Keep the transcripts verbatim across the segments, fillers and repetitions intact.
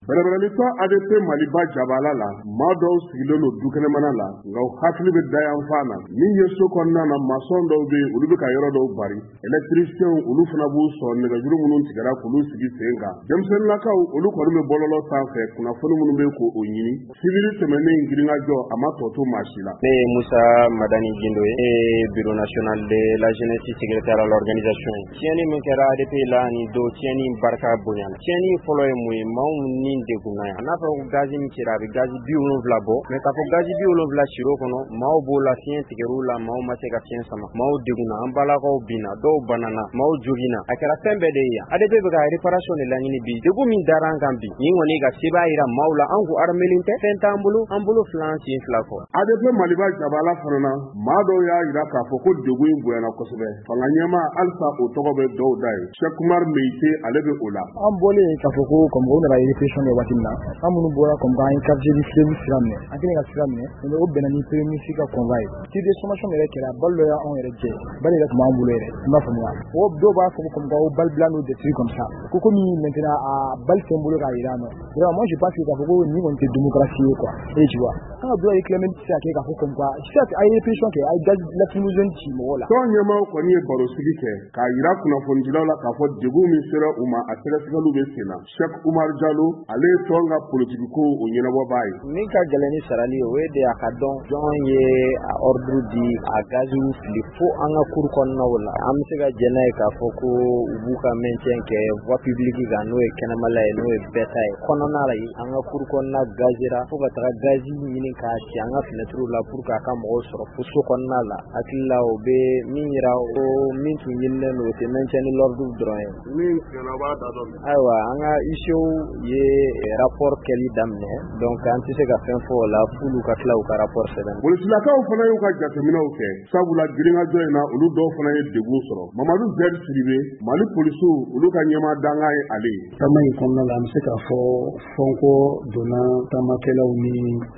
Bɛrɛbɛrɛlitɔ A D P Maliba Jabala la maa dɔw sigilen don du kɛnɛmana la nka u hakili bɛ dayanfan na min ye so kɔnɔna na maçon dɔw bɛ yen olu bɛ ka yɔrɔ dɔw bari électriciens olu fana b'u sɔn nɛgɛjuru minnu tigɛra k'olu sigi sen kan denmisɛnninlakaw olu kɔni bɛ bɔlɔlɔ sanfɛ kunnafoni minnu bɛ k'o ɲini sibiri tɛmɛnen giringajɔ a ma tɔ to maa si la. Ne ye Musa Madani Gindo ye ne ye bureau national de la jeunesse secrétaire à l'organisation ye tiɲɛni min kɛra A D P la ni don tiɲɛni barika bonyana tiɲɛni fɔlɔ ye mun ye maaw ni degunna yan n'a fɔ ko gazi min cira a bɛ gazi bi wolonwula bɔ mais k'a fɔ gazi bi wolonwula siro kɔnɔ maaw b'o la fiɲɛ tigɛr'u la maaw ma se ka fiɲɛ sama maaw degunna an balakaw binna dɔw banana maaw jogina a kɛra fɛn bɛɛ de ye yan A D P bɛ ka réparation de laɲini bi degun min dara an kan bi ni kɔni ka sebaa yira maaw la an ko armelen tɛ fɛn t'an bolo an bolo fila an sen fila kɔ. A D P Maliba Jabala fana na maa dɔw y'a yira k'a fɔ ko degun in bonyana kosɛbɛ fanga ɲɛma halisa o tɔgɔ bɛ dɔw da ye Cheikh Oumar Meïté ale bɛ o la. An bɔlen k'a fɔ ko comme o nana répression kɛ waati min na an minnu bɔra comme an ye quartier ni filɛli sira minɛ an kɛlen ka sira minɛ mais o bɛnna ni premier ministre ka convoi ye ci de sommation yɛrɛ kɛra balo dɔ y'anw yɛrɛ jɛ balo yɛrɛ tun b'an bolo yɛrɛ i m'a faamuya o dɔw b'a fɔ comme ko bal bila n'o des trucs comme ça ko komi maintenant a bal tɛ n bolo k'a yira nɔ vraiment moi je pense que k'a fɔ ko ni kɔni tɛ démocratie ye quoi et tu vois an ka droit réclamer tɛ se ka kɛ k'a fɔ comme quoi certes a ye répression kɛ a ye gaz lacrymogène ci mɔgɔw la. tɔn ɲɛmaaw kɔni ye barosigi kɛ k'a yira kunnafonidilaw la k'a fɔ degun min sera u ma a sɛgɛsɛgɛliw bɛ sen na Cheikh Oumar Diallo ale ye tɔn ka politique ko o ɲɛnabɔbaa ye. Min ka gɛlɛn ni sarali ye o ye de a ka dɔn jɔn ye a ordre di a gaziw fili fo an ka cour kɔnɔnaw la an bɛ se ka jɛ n'a ye k'a fɔ ko u b'u ka maintien kɛ voie publique kan n'o ye kɛnɛmala ye n'o ye bɛɛ ta ye kɔnɔna la an ka cour kɔnɔna gazira fo ka taga gazi ɲini k'a ci an ka fenêtres la pour k'a ka mɔgɔw sɔrɔ fo so kɔnɔna la hakili la o bɛ min yira ko min tun ɲininen don o tɛ maintien de l'ordre dɔrɔn ye. min tiɲɛna b'a da dɔn. ayiwa an ka I C O ye rapport kɛli daminɛ donc an tɛ se ka fɛn fɔ o la f'olu ka tila u ka rapport sɛbɛn. Polisilakaw fana y'u ka jateminɛw kɛ sabula girinkajɔ in na olu dɔw fana ye degun sɔrɔ Mamadu Zɛri Sidibe Mali polisiw olu ka ɲɛmaa danga ye ale ye. Taama in kɔnɔna la an bɛ se k'a fɔ Fɔnko donna taamakɛlaw ni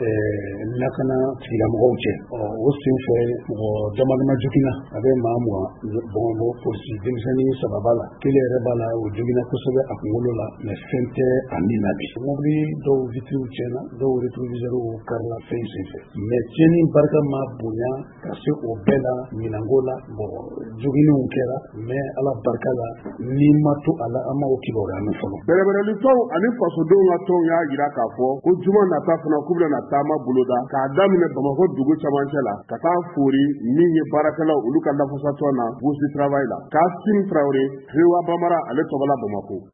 lakana tigilamɔgɔw cɛ o senfɛ mɔgɔ dama dama jogina a bɛ maa mugan bɔnbɔ polisi denmisɛnnin saba b'a la kelen yɛrɛ b'a la o jogina kosɛbɛ a kunkolo la mais fɛn tɛ a min na bi mobili dɔw vitres tiɲɛna dɔw rétroviseurs karila fɛn senfɛ mais tiɲɛni barika ma bonya ka se o bɛɛ la minanko la bon jogininw kɛra mais ala barika la ni ma to a la an ma o kibaruya min fɔlɔ. Bɛrɛbɛrɛlitɔw ani fasodenw ka tɔn y'a yira k'a fɔ ko juma nata fana k'u bɛna taama boloda k'a daminɛ Bamakɔ dugu camancɛ la ka taa fori min ye baarakɛlaw olu ka lafasatɔn na Busi Travail la Kassim Traoré Rewa Bamara ale tɔgɔla Bamakɔ.